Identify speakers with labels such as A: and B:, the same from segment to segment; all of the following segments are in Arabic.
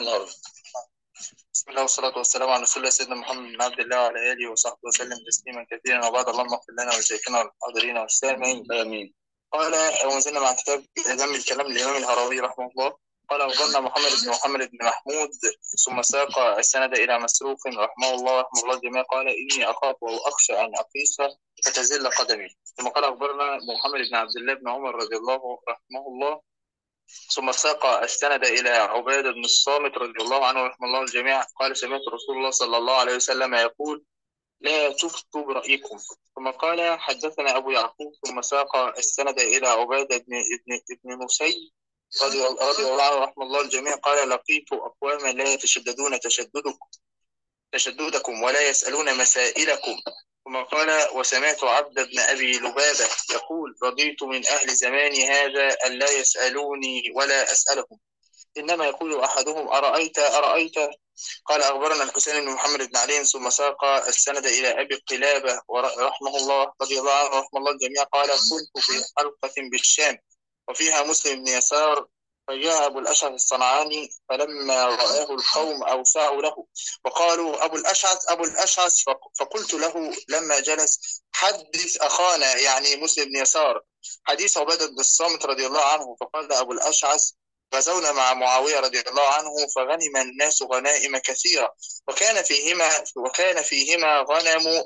A: النهارده.
B: بسم الله والصلاة والسلام على رسول الله سيدنا محمد بن عبد الله وعلى آله وصحبه وسلم تسليما كثيرا، وبعد. اللهم اغفر لنا ولشيخنا والحاضرين والسامعين.
A: آمين.
B: قال وما زلنا مع كتاب إعلام الكلام للإمام الهروي رحمه الله. قال أخبرنا محمد بن محمود ثم ساق السند إلى مسروق رحمه الله الجميع قال إني أخاف أو أخشى أن أقيس فتزل قدمي. ثم قال أخبرنا محمد بن عبد الله بن عمر رضي الله رحمه الله ثم ساق السند إلى عبادة بن الصامت رضي الله عنه رحمه الله الجميع قال سمعت رسول الله صلى الله عليه وسلم يقول لا تفتوا برأيكم. ثم قال حدثنا أبو يعقوب ثم ساق السند إلى عبادة ابن نسي رضي الله عنه رحمه الله الجميع قال لقيت أقواما لا يتشددون تشددكم ولا يسألون مسائلكم. ثم قال وسمعت عبد بن أبي لبابة يقول رضيت من أهل زماني هذا أن لا يسألوني ولا أسألهم، إنما يقول أحدهم أرأيت قال أخبرنا الحسين بن محمد بن علي ثم ساق السند إلى أبي قلابة رحمه الله رضي الله عنه رحمه الله الجميع قال كنت في حلقة بالشام وفيها مسلم بن يسار فجاء أبو الأشعث الصنعاني فلما رآه القوم أوسعوا له وقالوا أبو الأشعث فقلت له لما جلس حدث أخانا يعني مسلم بن يسار حديث عبادة بن الصامت رضي الله عنه. فقال أبو الأشعث غزونا مع معاوية رضي الله عنه فغنم الناس غنائم كثيرة وكان فيهما غنم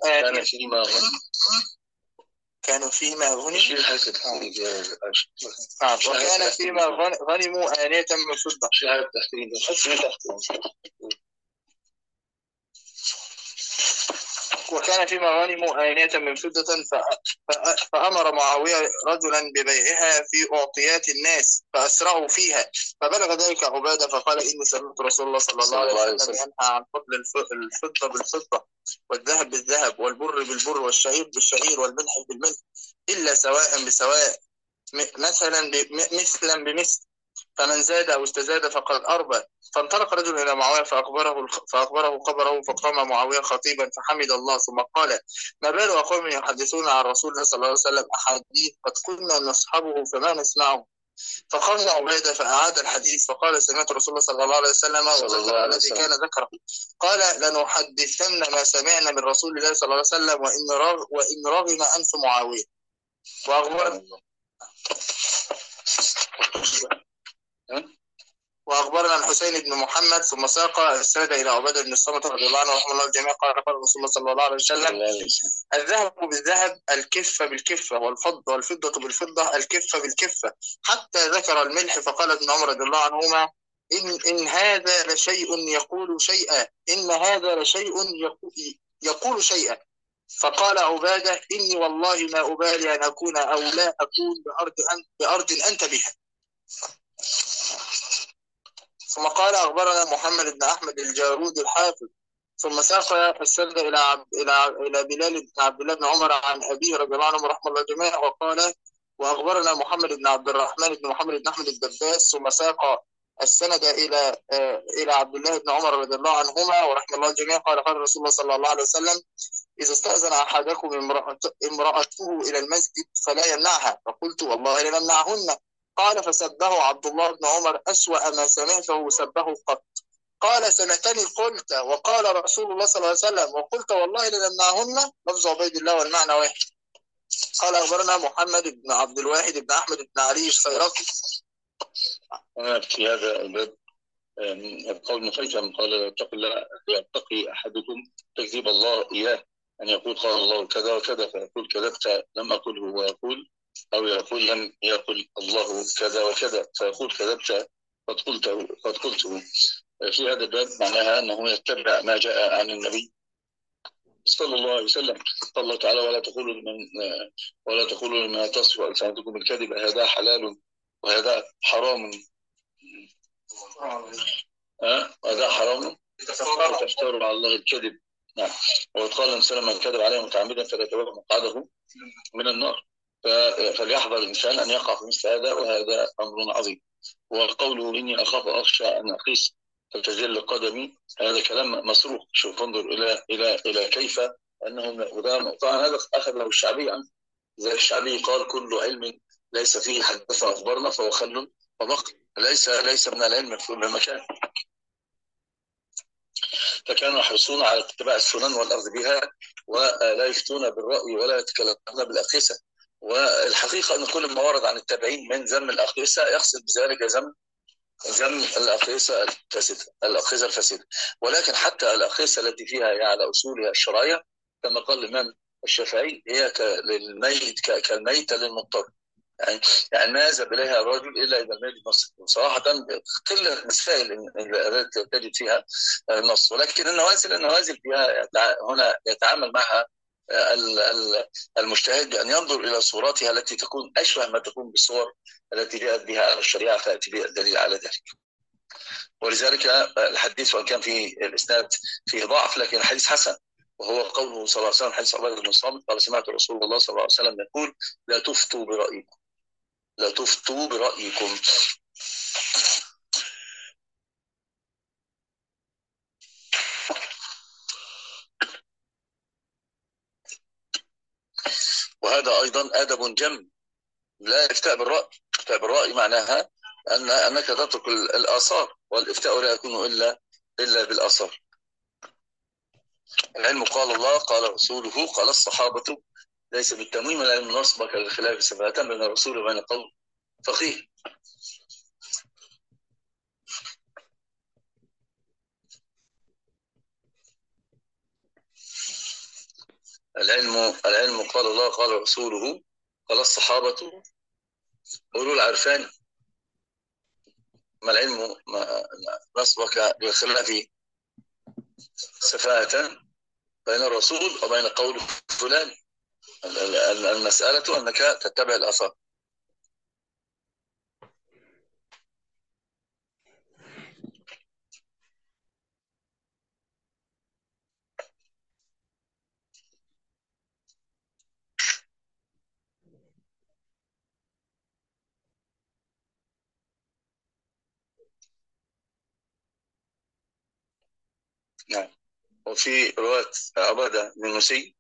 B: كانوا فيهما غنموا آنية من فضة فأمر معاوية رجلا ببيعها في أعطيات الناس فأسرعوا فيها فبلغ ذلك عبادة فقال إني سمعت رسول الله صلى الله عليه وسلم ينهى عن فضل الفضة بالفضة والذهب بالذهب والبر بالبر والشعير بالشعير والملح بالملح إلا سواء بسواء مثلا بمثل فمن زاد أو استزاد فقد أربى. فانطلق رجل إلى معاوية فأخبره خبره فقام معاوية خطيبا فحمد الله ثم قال ما بال أقوم يحدثون عن رسول الله صلى الله عليه وسلم أحاديث قد كنا نصحبه فما نسمعه. فخرج عبادة فأعاد الحديث فقال سمعت رسول الله صلى الله عليه وسلم وذكر الذي كان ذكره قال لنحدثن ما سمعنا من رسول الله صلى الله عليه وسلم وإن رغم أنف معاوية. وأخبرنا الحسين بن محمد ثم ساق السند إلى عبادة بن الصامت رضي الله عنه رحمه الله الجميع قال رسول الله صلى الله عليه وسلم الذهب بالذهب الكفة بالكفة والفضة بالفضة الكفة بالكفة حتى ذكر الملح فقال ابن عمر رضي الله عنهما إن هذا لشيء يقول شيئا يقول شيئا. فقال عبادة إني والله ما أبالي أن أكون أو لا أكون بأرض أنت بها. ثم قال أخبرنا محمد بن أحمد الجارود الحافظ ثم ساق السند إلى بلال بن عبد الله بن عمر عن أبيه رضي الله عنه ورحمه الله جميعا وقال وأخبرنا محمد بن عبد الرحمن بن محمد بن أحمد الدباس ثم ساق السند إلى عبد الله بن عمر رضي الله عنهما ورحمه الله جميعا قال رسول الله صلى الله عليه وسلم إذا استأذن أحدكم امرأته إلى المسجد فلا يمنعها فقلت والله لنمنعهن. قال فسبه عبد الله بن عمر أسوأ ما سمعته سبه قط. قال سمعتني قلت وقال رسول الله صلى الله عليه وسلم وقلت والله لنمنعهن لفظ عبيد الله والمعنى واحد. قال أخبرنا محمد بن عبد الواحد بن أحمد بن علي الصيرفي.
A: في هذا الباب قول مخيشم قال يتقي أحدكم تكذب الله إياه أن يقول قال الله كذا وكذا فيقول كذبت لم أقله ويقول أو يقول لم يقل الله كذا وكذا فيقول كذبت قد قلته. في هذا الباب معناها أنه يتبع ما جاء عن النبي صلى الله عليه وسلم. قال الله تعالى ولا تقولوا لما تصف ألسنتكم الكذب هذا حلال وهذا حرام هذا حرام تفتروا على الله الكذب. نعم. وقال الإنسان من كذب عليه متعمدا فليتبوأ مقعده من النار. فليحذر الإنسان أن يقع في مثل هذا وهذا أمر عظيم. وقوله إني أخاف أخشى أن أقيس فتزل قدمي هذا كلام مصروف. شوف انظر إلى كيف أنه طبعا هذا أخذ له الشعبي عنه زي الشعبي قال كل علم ليس فيه حدثنا أخبرنا فهو خل ومقل ليس من العلم في كل مكان. فكانوا يحرصون على اتباع السنن والأخذ بها، ولا يفتون بالرأي ولا يتكلمون بالأقيسة. والحقيقة أن كل ما ورد عن التابعين من ذم الأقيسة يقصد بذلك ذم الأقيسة الفاسدة. ولكن حتى الأقيسة التي فيها على أصولها الشرعية كما قال الإمام الشافعي هي للميت كالميتة للمضطر، يعني ما ذهب اليها الرجل الا اذا الميت نص. صراحه قله المسائل التي تجد فيها النص، ولكن النوازل فيها هنا يتعامل معها المجتهد بان ينظر الى صورتها التي تكون اشبه ما تكون بالصور التي جاءت بها الشريعه، فياتي بها الدليل على ذلك. ولذلك الحديث وان كان في الاسناد فيه ضعف لكن الحديث حسن، وهو قوله صلى الله عليه وسلم حديث عباده بن الصامت قال سمعت رسول الله صلى الله عليه وسلم يقول لا تفتوا برأيكم، لا تفتوا برأيكم. وهذا أيضا أدب جم، لا إفتاء بالرأي. إفتاء بالرأي معناها أنك تترك الآثار، والإفتاء لا يكون إلا بالآثار. العلم قال الله قال رسوله قال الصحابة، ليس بالتمويم العلم نصبك للخلاف سفاهة بين الرسول وبين قول فقيه. العلم قال الله قال رسوله قال الصحابة أولو العرفان. ما العلم نصبك للخلاف سفاهة بين الرسول وبين قول فلان. المسألة أنك تتبع الآثار. نعم. وفي رواية عبادة بن مسي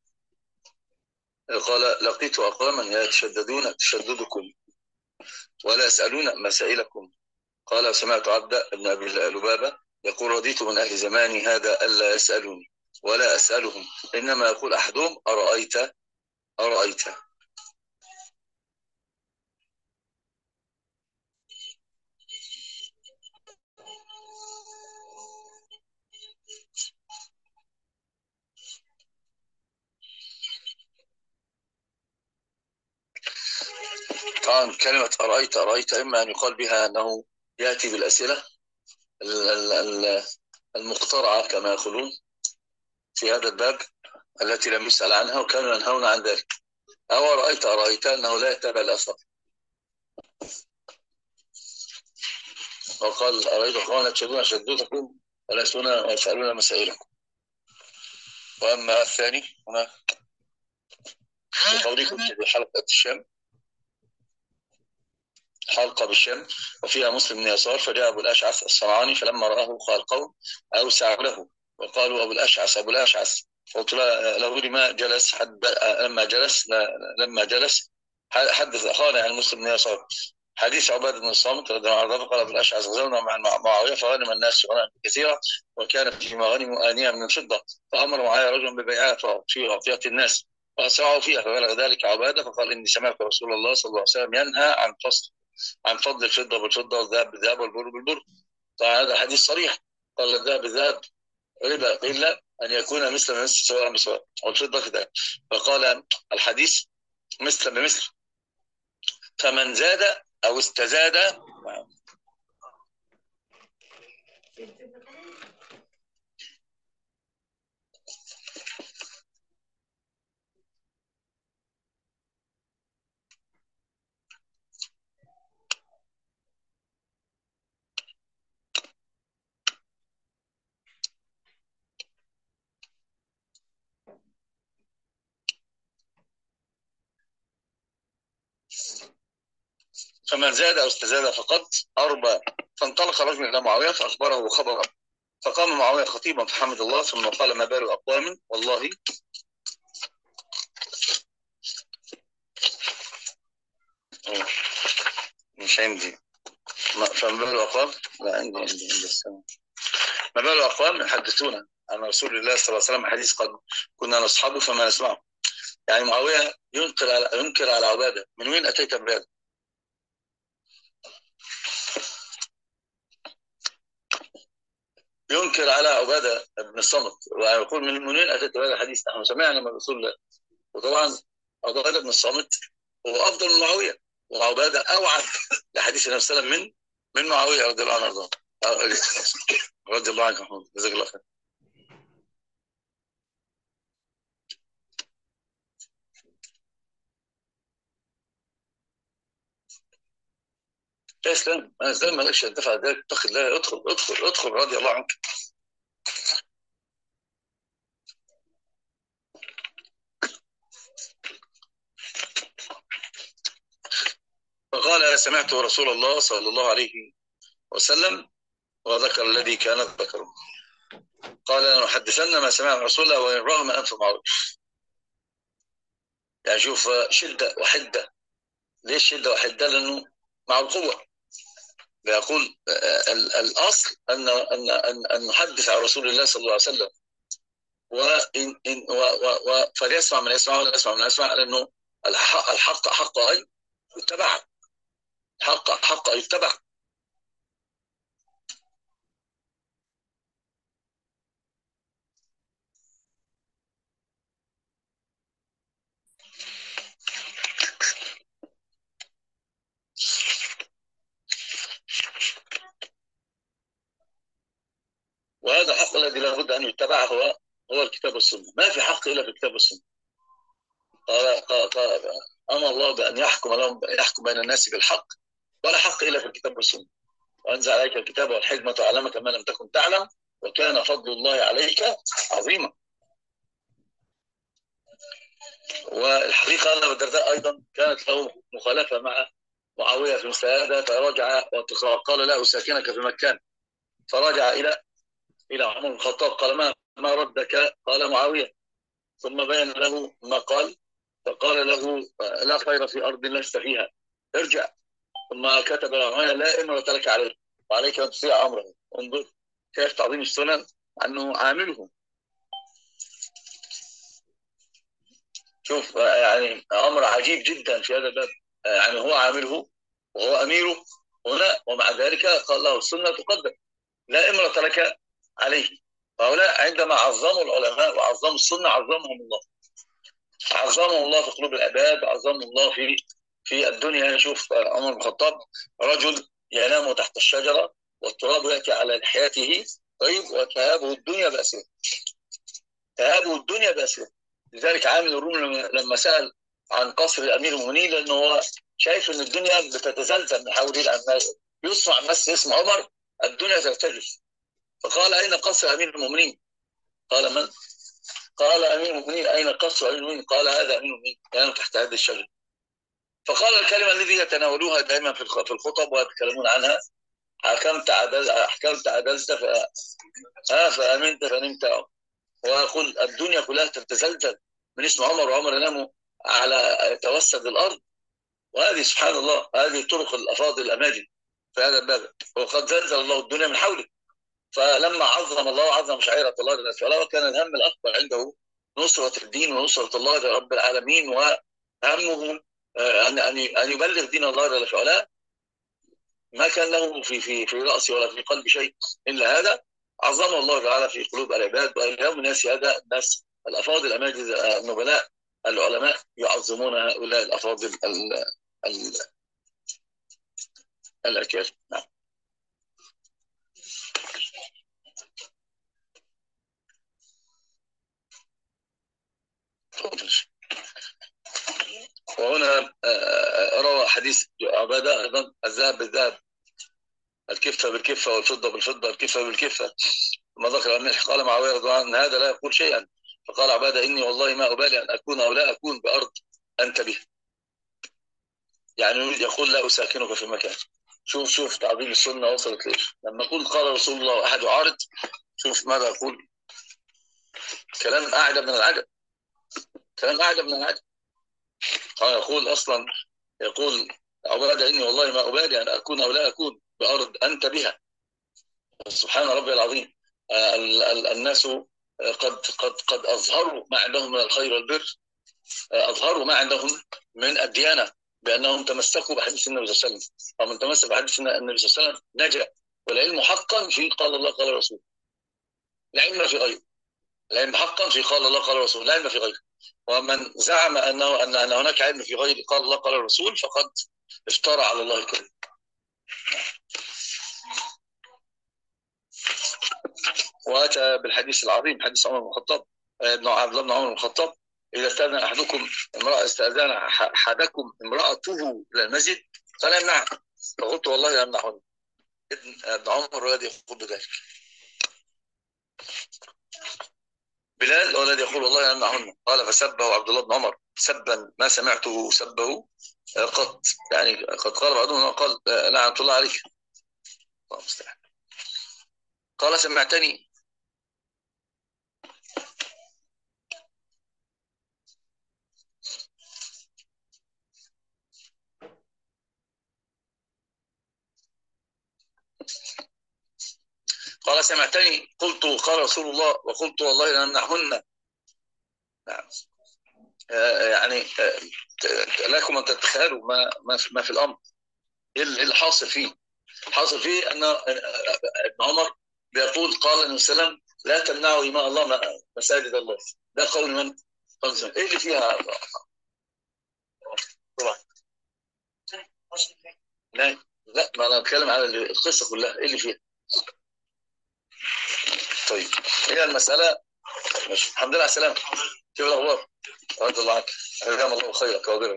A: قال لقيت أقواما يتشددون تشددكم ولا يسألون مسائلكم. قال سمعت عبد بن أبي لبابة يقول رضيت من أهل زماني هذا ألا يسألوني ولا أسألهم، إنما يقول أحدهم أرأيت أرأيت. طبعا كلمة أرأيت أرأيت إما أن يقال بها أنه يأتي بالأسئلة المخترعة كما يقولون في هذا الباب التي لم يسأل عنها وكانوا ينهون عن ذلك، أو أرأيت أنه لا يتبع الأثر. وقال أرأيت قوانا تشدون شدتكم ولا يسألون مسائلكم. وأما الثاني هنا بقولكم في حلقة الشام، حلقة بالشام وفيها مسلم بن يسار فجاء أبو الأشعث الصنعاني فلما رآه قال القوم أوسع له وقالوا أبو الأشعث قلت له لما جلس لما جلس حدث أخانا عن مسلم بن يسار حديث عبادة بن الصامت رضي الله عنه قال أبو الأشعث غزونا مع معاوية فغنم الناس غنائم كثيرة وكان في مغانم آنية من فضة فأمر معاوية رجلا ببيعها في أعطية الناس فأسرعوا فيها فبلغ ذلك عبادة فقال إني سمعت رسول الله صلى الله عليه وسلم ينهى عن فضل الفضة بالفضة والذهب بالذهب والبر بالبر. طبعا هذا حديث صريح، قال الذهب بالذهب ربا إلا أن يكون مثل بمثل سواء بسواء والفضة كذلك. فقال الحديث مثل بمثل، فمن زاد أو استزاد أو استزاد فقد أربى. فانطلق رجل إلى معاوية فأخبره خبرا فقام معاوية خطيبا فحمد الله ثم قال ما بال أقوام والله مش عندي فما بال أقوام لا عندي السنة. ما بال أقوام يحدثون عن رسول الله صلى الله عليه وسلم حديث قد كنا نصحبه فما نسمعه. يعني معاوية ينكر على عبادة. من وين أتيت بهذا؟ ينكر على عبادة بن الصامت ويقول من وين أتيت بهذا الحديث؟ نحن سمعنا من رسول الله. وطبعا عبادة بن الصامت هو أفضل من معاوية، وعبادة أوعد لحديث النبي صلى الله عليه وسلم من معاوية رضي الله عنه رضي الله عنك محمود، جزاك الله خير. يا اسلام انا اسلام مالكش دفع ذلك، اتق الله، ادخل ادخل ادخل رضي الله عنك. فقال سمعت رسول الله صلى الله عليه وسلم وذكر الذي كانت ذكره. قال لنحدثن ما سمع رسول الله وإن رغم أنف معروف. يعني شوف شدة وحدة. ليش شدة وحدة؟ لأنه مع القوة. بيقول الأصل أن نحدث عن رسول الله صلى الله عليه وسلم فليسمع من يسمع ولا يسمع من يسمع، لأنه الحق حق أن يتبع. الحق حق أن يتبع. وهذا الحق الذي لابد أن يتبع هو الكتاب والسنة. ما في حق إلا في الكتاب والسنة. قال أمر الله بأن يحكم بين الناس بالحق، ولا حق إلا في الكتاب والسنة. وأنزل عليك الكتاب والحكمة وعلمك ما لم تكن تعلم وكان فضل الله عليك عظيما. والحقيقة أن أبا الدرداء أيضا كانت له مخالفة مع معاوية في مثل هذا، فرجع وقال له ساكنك في مكان. فرجع إلى عمر بن الخطاب قال ما ردك؟ قال معاوية. ثم بين له ما قال، فقال له لا خير في أرض لست فيها، ارجع. ثم كتب معاوية لا إمرة لك عليه وعليك أن تطيع أمره. انظر كيف تعظيم السنن أنه عامله. شوف يعني أمر عجيب جدا في هذا الباب. يعني هو عامله وهو أميره هنا، ومع ذلك قال له السنة تقدم، لا إمرة لك عليه. هؤلاء عندما عظموا العلماء وعظموا السنة عظمهم الله. عظمهم الله في قلوب العباد، وعظمهم الله في الدنيا. شوف عمر بن الخطاب رجل ينام تحت الشجرة والتراب يأتي على لحيته، طيب، وتهابه الدنيا بأسره. تهابه الدنيا بأسره. لذلك عامل الروم لما سأل عن قصر الأمير المؤمنين، لأنه هو شايف أن الدنيا بتتزلزل من حوله، لأن يسمع بس اسم عمر الدنيا ترتجف. فقال أين قصر أمير المؤمنين؟ قال من؟ قال أمير المؤمنين. أين قصر أمير المؤمنين؟ قال هذا أمير المؤمنين ينام تحت هذه الشجرة. فقال الكلمة التي يتناولوها دائما في الخطب ويتكلمون عنها: أحكمت عدلت فأمنت فنمت. ويقول الدنيا كلها تتزلزل من اسم عمر، وعمر ينام على توسد الأرض. وهذه سبحان الله، هذه طرق الأفاضل الأماجد في هذا الباب. وقد زلزل الله الدنيا من حوله. فلما عظم الله وعظم شعيرة الله جل وعلا، وكان الهم الأكبر عنده نصرة الدين ونصرة الله رب العالمين، وهمه أن يبلغ دين الله جل وعلا. ما كان له في رأسه ولا في قلب شيء إلا هذا. عظمه الله تعالى في قلوب العباد. واليوم الناس هذا الناس الأفاضل الأماجد النبلاء العلماء يعظمون هؤلاء الأفاضل الأكابر. نعم. وهنا روى حديث عبادة أيضا: الذهب بالذهب، الكفة بالكفة، والفضة بالفضة، الكفة بالكفة. ثم ذكر أن قال معاوية رضي الله عنه: هذا لا يقول شيئا. فقال عبادة: إني والله ما أبالي أن أكون أو لا أكون بأرض أنت به. يعني يريد يقول لا أساكنك في مكان. شوف تعظيم السنة وصلت ليش. لما يقول قال رسول الله وأحد يعارض، شوف ماذا يقول. كلام أعجب من العجب. كلام أعجب من العجب. يقول أصلا، يقول عبادة: إني والله ما أبالي أن أكون أو لا أكون بأرض أنت بها. سبحان ربي العظيم. الناس قد أظهروا ما عندهم من الخير والبر، أظهروا ما عندهم من الديانة بأنهم تمسكوا بحديث النبي صلى الله عليه وسلم. ومن تمسك بحديث النبي صلى الله عليه وسلم نجا. والعلم حقا في قال الله قال الرسول، لا علم في غيره. العلم حقا في قال الله قال الرسول، لا علم في غيره. ومن زعم أن هناك علم في غير قال الله قال الرسول فقد افترى على الله الكذب. واتى بالحديث العظيم حديث عمر بن الخطاب، ابن عبد الله بن عمر بن الخطاب: اذا استاذن احدكم امراته الى المسجد فلا يمنعها. فقلت والله لا يمنعهن. ابن عمر الذي يقول بذلك. بلال هو الذي يقول والله لا يمنعهن. قال فسبه عبد الله بن عمر سبا ما سمعته سبه قط. يعني قد قال بعضهم قال لعنة الله عليك. الله مستعان. قال سمعتني قلت قال رسول الله وقلت والله لا يمنعهن. نعم. يعني لكم ان تتخيلوا ما في الامر. ايه اللي حاصل فيه؟ حاصل فيه ان ابن عمر بيقول قال النبي صلى الله عليه وسلم لا تمنعوا إماء الله مساجد الله. ده قول من؟ قال ايه اللي فيها؟ طبعا لا ما انا بتكلم على القصه كلها. ايه اللي فيها؟ طيب هي المساله مش الحمد لله على السلامه. كيف الاخبار؟ رضي الله عنك. جزاك الله خيرا كوابرا.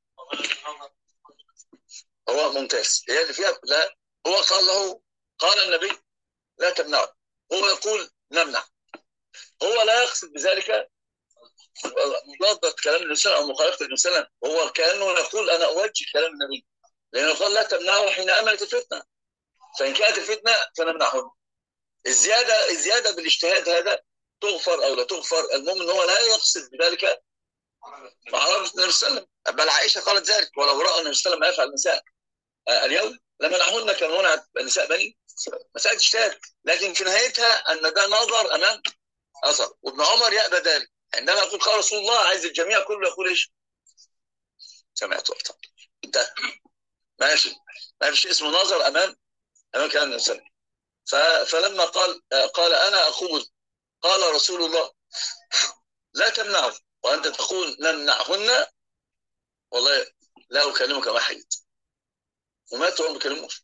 A: هو ممتاز. هي اللي فيها لا. هو قال له قال النبي لا تمنعه. هو يقول نمنع. هو لا يقصد بذلك مضادة كلام النبي صلى الله عليه وسلم او مخالفه النبي صلى الله عليه وسلم. هو كانه يقول انا اوجه كلام النبي، لانه قال لا تمنعه حين امنت الفتنه، فان كانت الفتنه فنمنعه. الزياده بالاجتهاد هذا تغفر او لا تغفر. المهم ان هو لا يقصد بذلك معرفه النبي صلى الله عليه وسلم. بل عائشه قالت ذلك: ولو راى النبي صلى الله عليه وسلم ما يفعل النساء اليوم لمنعهن كما منعت نساء بني. مساله اجتهاد، لكن في نهايتها ان ده نظر امام اثر. وابن عمر يأبى ذلك. عندما يقول قال رسول الله عايز الجميع كله يقول ايش؟ سمعت وقتها. ده ماشي. ما فيش اسمه نظر امام كلام الانسان. فلما قال انا اقول قال رسول الله لا تمنعوا وانت تقول نمنعهن، والله لا اكلمك ما حييت. وماتوا وما بيكلموش.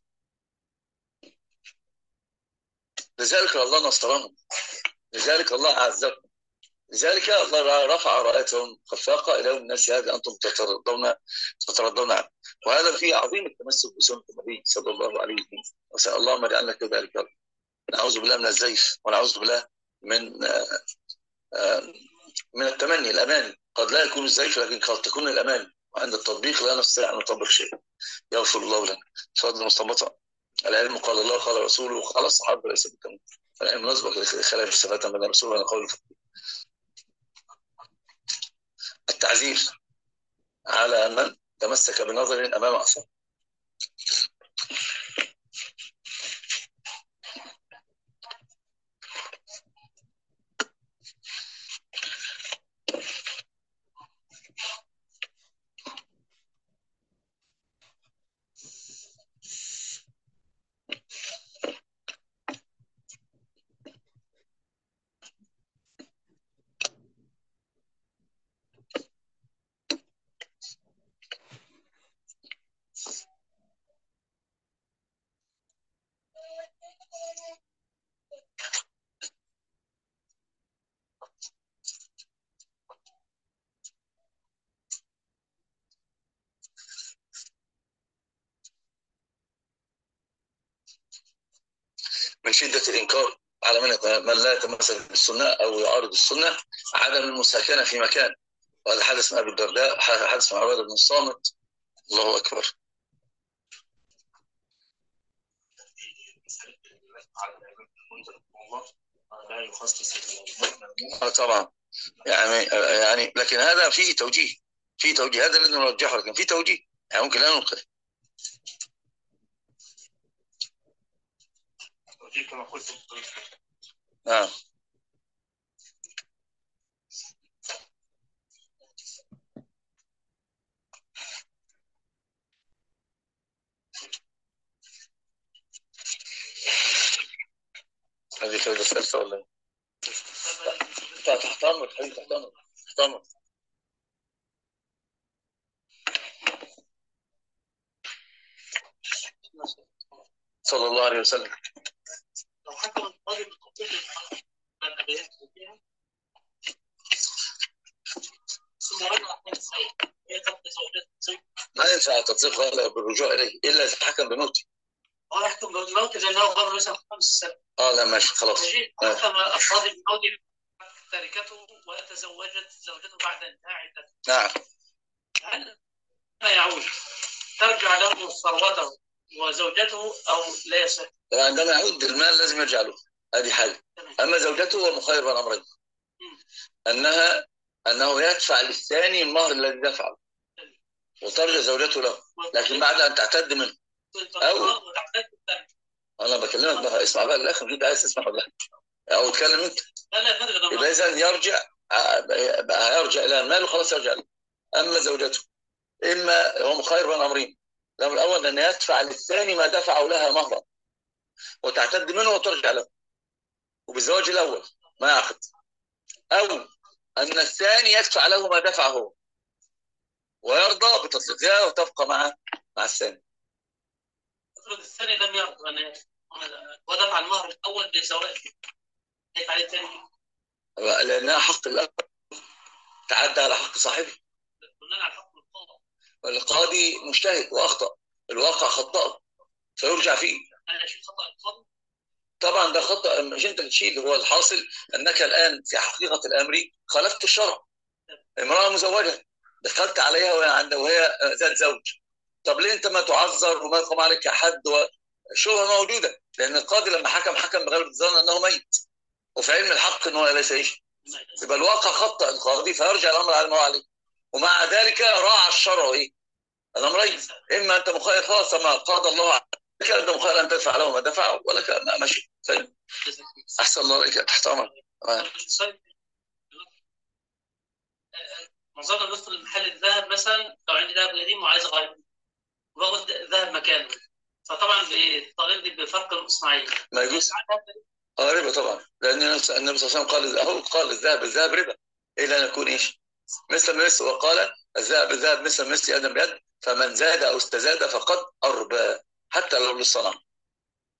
A: لذلك الله نصرهم، لذلك الله اعزهم، لذلك الله رفع رايتهم خفاقه الى يوم الناس هذا انتم تتردون عنه. وهذا فيه عظيم التمسك بسنه النبي صلى الله عليه وسلم. وسال اللهم اجعلنا كذلك. نعوذ بالله من الزيف، ونعوذ بالله من التمني الاماني. قد لا يكون الزيف لكن قد تكون الاماني، وعند التطبيق لا نستطيع ان نطبق شيء. يغفر الله لنا. فضل مستنبطه. العلم قال الله قال رسوله وقال الصحابه ليس بالتمني. العلم نسبق لخلاف الصفات من الرسول ولا قول التعزير على من تمسك بنظر امام اثر. من شدة الإنكار على من لا يتمثل بالسنة أو يعارض السنة عدم المساكنة في مكان. وهذا حدث مع أبي الدرداء، حدث مع عبادة بن الصامت. الله أكبر. طبعا يعني لكن هذا فيه توجيه، هذا الذي نرجحه، لكن فيه توجيه يعني ممكن لا ننكر. كما قلت. نعم. هذه فائدة ثالثة ولا ايه؟ تحت أمرك حبيبي، تحت أمرك، تحت أمرك. صلى الله عليه وسلم.
B: لو حكم القاضي بالقضية فيها ثم رجع من السيد هي قتل زوجته الزوج
A: لا ينفع التطبيق ولا بالرجوع إليه إلا إذا حكم بموته.
B: يحكم بالموت لأنه غير مثلا 5 سنين.
A: لا ماشي خلاص.
B: حكم القاضي بالموت تركته وتزوجت زوجته بعد انتهاء عدته.
A: نعم.
B: هل يعود ترجع له ثروته وزوجته أو لا يصح؟
A: عندما يعود المال لازم يرجع له، هذه حاجة. أما زوجته هو مخير بين أمرين، أنه يدفع للثاني المهر الذي دفعه وترجع زوجته له، لكن بعد أن تعتد منه. أو أنا بكلمك بقى، اسمع بقى للآخر، أنت عايز تسمع ولا لا؟ أو اتكلم أنت. يبقى إذا يرجع إلى المال وخلاص يرجع له. أما زوجته إما هو مخير بين أمرين، الأمر الأول أن يدفع للثاني ما دفعه لها مهرا وتعتد منه وترجع له وبالزواج الأول ما يعقد، أو أن الثاني يدفع له ما دفعه هو ويرضى بتطليقها وتبقى مع الثاني.
B: افرض الثاني لم يرضى ودفع المهر الأول بزواج، كيف عليه الثاني؟
A: لأنها حق الأب تعدى على حق صاحبه.
B: بناء على حق القاضي.
A: والقاضي مجتهد وأخطأ، الواقع خطأه فيرجع فيه.
B: أنا أشيل خطأ القاضي؟
A: طبعا ده خطأ، مش أنت تشيل، هو الحاصل أنك الآن في حقيقة الأمر خالفت الشرع. امرأة مزوجة دخلت عليها وهي ذات زوج، طب ليه أنت ما تعذر وما يقام عليك حد وشبهة موجودة؟ لأن القاضي لما حكم بغلبة الظن أنه ميت، وفي علم الحق أنه ليس إيش، يبقى الواقع خطأ القاضي فيرجع الأمر على ما هو عليه. ومع ذلك راعى الشرع إيه؟ الأمرين، إما أنت مخير خلاص ما قاضى الله عليك، أنت مخير أن تدفع له ما دفع ولك ماشي. أحسن الله عليك، تحت أمرك.
B: نظرنا ندخل المحل الذهب مثلا، لو عندي ذهب قديم وعايز اغيره وباخد ذهب مكانه، فطبعا بيطالبني بفرق المصنعيه.
A: ما يجوز. ربا طبعا، لان النبي صلى الله عليه وسلم قال الذهب ربا الا ان يكون ايش؟ مثل وقال الذهب مثل ادم بيد، فمن زاد او استزاد فقد اربى حتى لو للصنع.